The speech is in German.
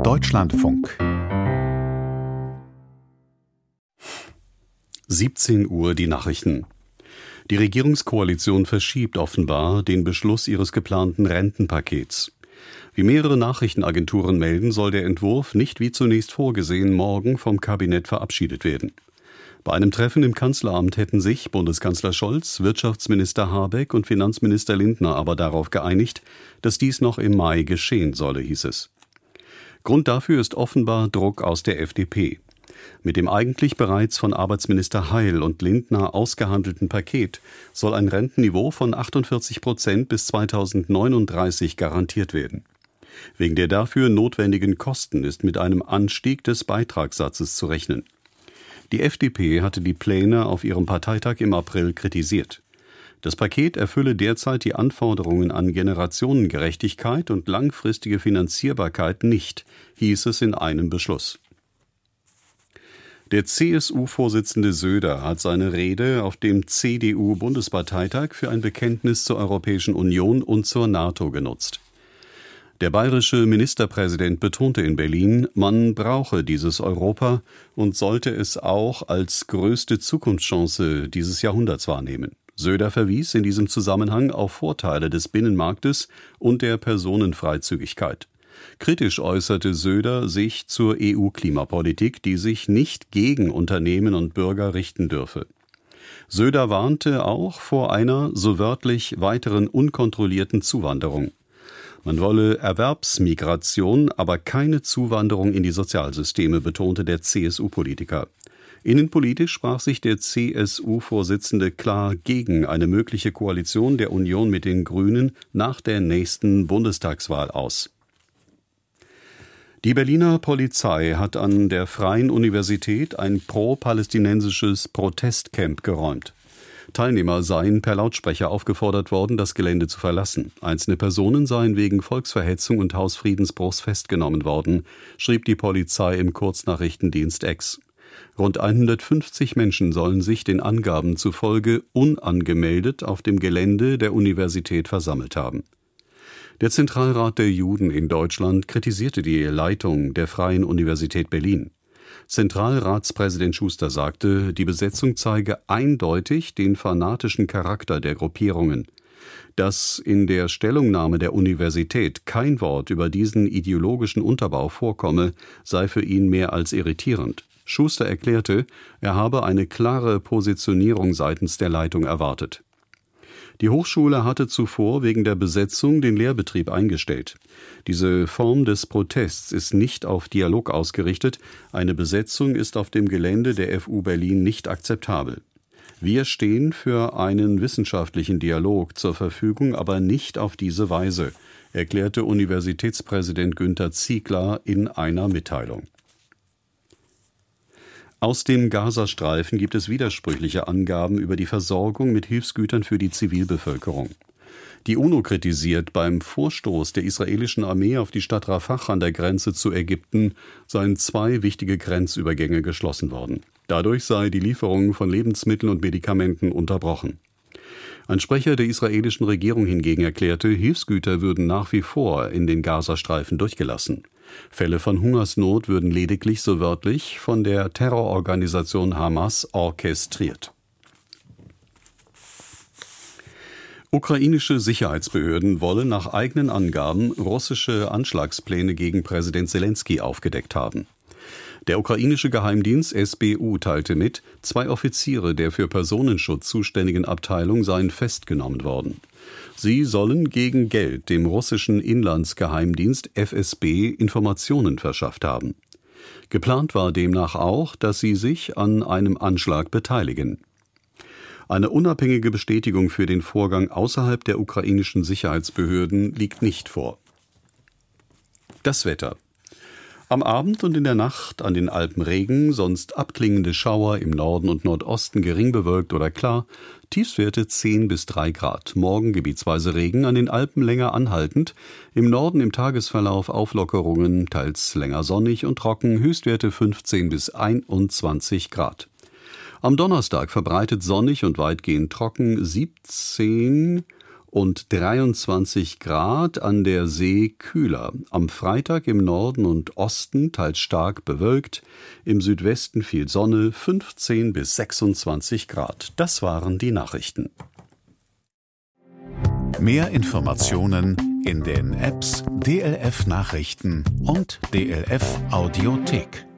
Deutschlandfunk 17 Uhr die Nachrichten. Die Regierungskoalition verschiebt offenbar den Beschluss ihres geplanten Rentenpakets. Wie mehrere Nachrichtenagenturen melden, soll der Entwurf nicht wie zunächst vorgesehen morgen vom Kabinett verabschiedet werden. Bei einem Treffen im Kanzleramt hätten sich Bundeskanzler Scholz, Wirtschaftsminister Habeck und Finanzminister Lindner aber darauf geeinigt, dass dies noch im Mai geschehen solle, hieß es. Grund dafür ist offenbar Druck aus der FDP. Mit dem eigentlich bereits von Arbeitsminister Heil und Lindner ausgehandelten Paket soll ein Rentenniveau von 48% bis 2039 garantiert werden. Wegen der dafür notwendigen Kosten ist mit einem Anstieg des Beitragssatzes zu rechnen. Die FDP hatte die Pläne auf ihrem Parteitag im April kritisiert. Das Paket erfülle derzeit die Anforderungen an Generationengerechtigkeit und langfristige Finanzierbarkeit nicht, hieß es in einem Beschluss. Der CSU-Vorsitzende Söder hat seine Rede auf dem CDU-Bundesparteitag für ein Bekenntnis zur Europäischen Union und zur NATO genutzt. Der bayerische Ministerpräsident betonte in Berlin, man brauche dieses Europa und sollte es auch als größte Zukunftschance dieses Jahrhunderts wahrnehmen. Söder verwies in diesem Zusammenhang auf Vorteile des Binnenmarktes und der Personenfreizügigkeit. Kritisch äußerte Söder sich zur EU-Klimapolitik, die sich nicht gegen Unternehmen und Bürger richten dürfe. Söder warnte auch vor einer, so wörtlich, weiteren unkontrollierten Zuwanderung. Man wolle Erwerbsmigration, aber keine Zuwanderung in die Sozialsysteme, betonte der CSU-Politiker. Innenpolitisch sprach sich der CSU-Vorsitzende klar gegen eine mögliche Koalition der Union mit den Grünen nach der nächsten Bundestagswahl aus. Die Berliner Polizei hat an der Freien Universität ein pro-palästinensisches Protestcamp geräumt. Teilnehmer seien per Lautsprecher aufgefordert worden, das Gelände zu verlassen. Einzelne Personen seien wegen Volksverhetzung und Hausfriedensbruchs festgenommen worden, schrieb die Polizei im Kurznachrichtendienst X. Rund 150 Menschen sollen sich den Angaben zufolge unangemeldet auf dem Gelände der Universität versammelt haben. Der Zentralrat der Juden in Deutschland kritisierte die Leitung der Freien Universität Berlin. Zentralratspräsident Schuster sagte, die Besetzung zeige eindeutig den fanatischen Charakter der Gruppierungen. Dass in der Stellungnahme der Universität kein Wort über diesen ideologischen Unterbau vorkomme, sei für ihn mehr als irritierend. Schuster erklärte, er habe eine klare Positionierung seitens der Leitung erwartet. Die Hochschule hatte zuvor wegen der Besetzung den Lehrbetrieb eingestellt. Diese Form des Protests ist nicht auf Dialog ausgerichtet. Eine Besetzung ist auf dem Gelände der FU Berlin nicht akzeptabel. Wir stehen für einen wissenschaftlichen Dialog zur Verfügung, aber nicht auf diese Weise, erklärte Universitätspräsident Günter Ziegler in einer Mitteilung. Aus dem Gazastreifen gibt es widersprüchliche Angaben über die Versorgung mit Hilfsgütern für die Zivilbevölkerung. Die UNO kritisiert, beim Vorstoß der israelischen Armee auf die Stadt Rafah an der Grenze zu Ägypten seien 2 wichtige Grenzübergänge geschlossen worden. Dadurch sei die Lieferung von Lebensmitteln und Medikamenten unterbrochen. Ein Sprecher der israelischen Regierung hingegen erklärte, Hilfsgüter würden nach wie vor in den Gazastreifen durchgelassen. Fälle von Hungersnot würden lediglich, so wörtlich, von der Terrororganisation Hamas orchestriert. Ukrainische Sicherheitsbehörden wollen nach eigenen Angaben russische Anschlagspläne gegen Präsident Selenskyj aufgedeckt haben. Der ukrainische Geheimdienst SBU teilte mit, 2 Offiziere der für Personenschutz zuständigen Abteilung seien festgenommen worden. Sie sollen gegen Geld dem russischen Inlandsgeheimdienst FSB Informationen verschafft haben. Geplant war demnach auch, dass sie sich an einem Anschlag beteiligen. Eine unabhängige Bestätigung für den Vorgang außerhalb der ukrainischen Sicherheitsbehörden liegt nicht vor. Das Wetter. Am Abend und in der Nacht an den Alpen Regen, sonst abklingende Schauer, im Norden und Nordosten gering bewölkt oder klar, Tiefstwerte 10 bis 3 Grad. Morgen gebietsweise Regen, an den Alpen länger anhaltend, im Norden im Tagesverlauf Auflockerungen, teils länger sonnig und trocken, Höchstwerte 15 bis 21 Grad. Am Donnerstag verbreitet sonnig und weitgehend trocken 17 und 23 Grad, an der See kühler. Am Freitag im Norden und Osten teils stark bewölkt, im Südwesten viel Sonne, 15 bis 26 Grad. Das waren die Nachrichten. Mehr Informationen in den Apps DLF Nachrichten und DLF Audiothek.